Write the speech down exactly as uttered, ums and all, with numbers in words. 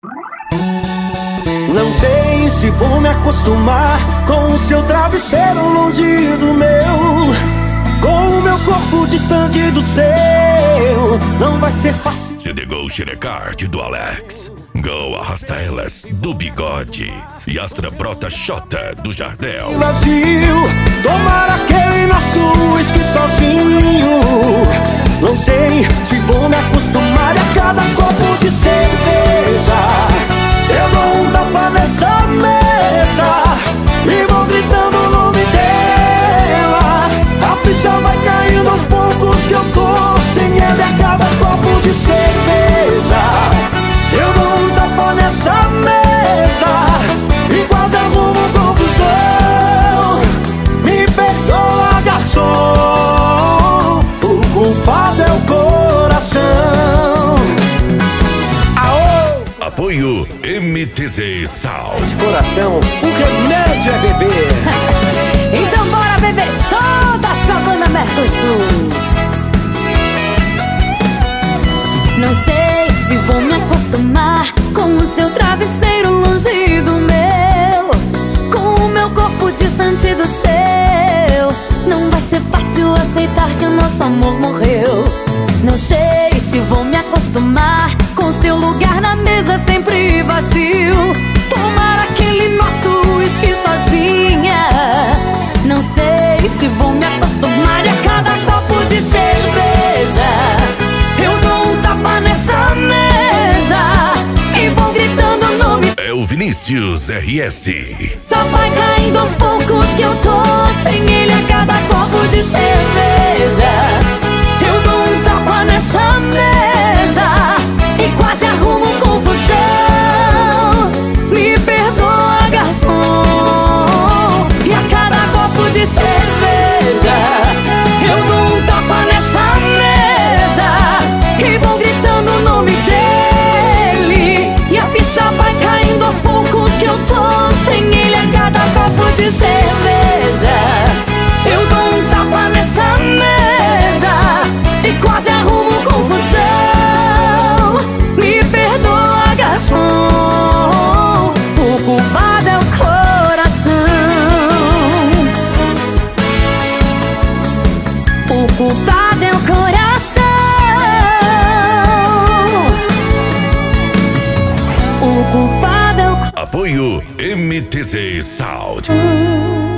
Não sei se vou me acostumar com o seu travesseiro longe do meu, com o meu corpo distante do seu. Não vai ser fácil. C D Go Xerecard do Alex, Go Arrasta Elas do Bigode e Astra Brota Xota do Jardel. Vazio, tomar aquele nosso whisky sozinho. Não sei se vou me acostumar a cada copo de cerveja. Eu dou um tapa nessa mesa e vou gritando o nome dela. A ficha vai caindo aos poucos que eu tô sem ela a cada copo de cerveja. Eu dou um tapa nessa mesa e quase arrumo confusão. Me perdoa, garçom, o culpado é o coração. Aô! Apoio M T Z Sal. Esse coração, o remédio é beber. Então bora beber todas com a banda Mercosul. Não sei se vou me acostumar com o seu travesseiro longe do meu, com o meu corpo distante do seu. Não vai ser fácil aceitar que o nosso amor morreu. Não sei se vou me acostumar com seu lugar na mesa sempre vazio, tomar aquele nosso whisky sozinha. Não sei se vou me acostumar a cada copo de cerveja. Eu dou um tapa nessa mesa e vou gritando o nome. É o Vinícius R S. Só vai caindo aos poucos que eu tô sem ele a cada copo de cerveja. Eu dou um tapa nessa mesa e quase arrumo confusão. Me perdoa, garçom, e a cada copo de cerveja eu dou um tapa nessa mesa e vou gritando o nome dele. E a ficha vai caindo aos poucos que eu tô sem ele a cada copo de cerveja. Eu dou um tapa nessa mesa e quase arrumo confusão. Me perdoa, garçom, o culpado é o coração. O culpado é o coração. O culpado é o... Apoio M T Z Sound.